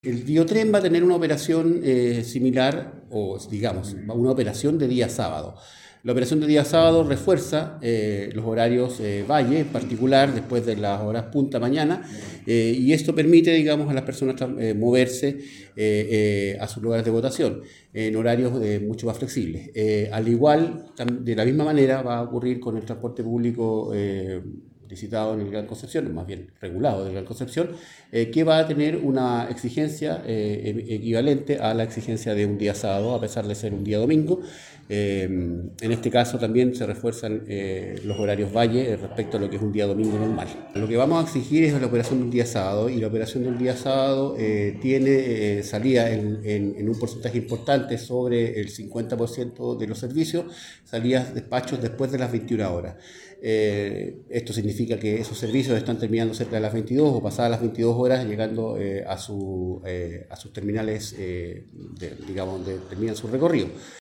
El Biotren va a tener una operación similar, o digamos, una operación de día sábado. La operación de día sábado refuerza los horarios valle, en particular después de las horas punta mañana, y esto permite, digamos, a las personas moverse a sus lugares de votación en horarios mucho más flexibles. Al igual, de la misma manera, va a ocurrir con el transporte público licitado en el Gran Concepción, más bien regulado del Gran Concepción, que va a tener una exigencia equivalente a la exigencia de un día sábado, a pesar de ser un día domingo. En este caso también se refuerzan los horarios valle respecto a lo que es un día domingo normal. Lo que vamos a exigir es la operación de un día sábado, y la operación del día sábado tiene salida en un porcentaje importante, sobre el 50% de los servicios, salidas, despachos después de las 21 horas. Esto significa que esos servicios están terminando cerca de las 22 o pasadas las 22 horas, llegando a sus terminales, digamos, donde terminan su recorrido.